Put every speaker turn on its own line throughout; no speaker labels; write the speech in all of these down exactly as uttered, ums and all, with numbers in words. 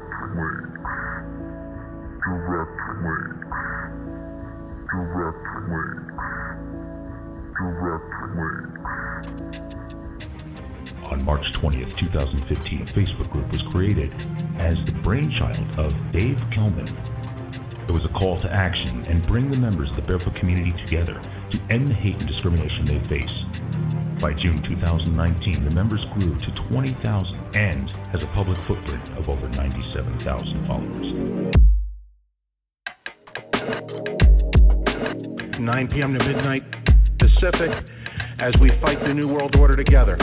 links. Direct links. Direct links. Direct links.
On March twentieth, twenty fifteen, a Facebook group was created as the brainchild of Dave Kelman. It was a call to action and bring the members of the barefoot community together to end the hate and discrimination they face. By June two thousand nineteen, the members grew to twenty thousand and has a public footprint of over ninety-seven thousand followers.
nine p.m. to midnight Pacific as we fight the New World Order together.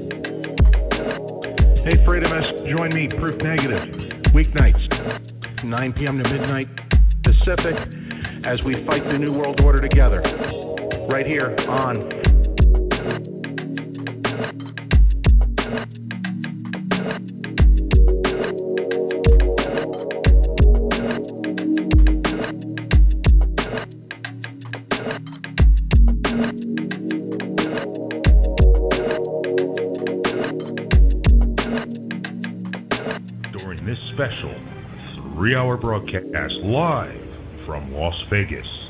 Hey, Freedomists, join me, Proof Negative, weeknights, nine p.m. to midnight Pacific as we fight the New World Order together. Right here on
during this special three-hour broadcast live from Las Vegas.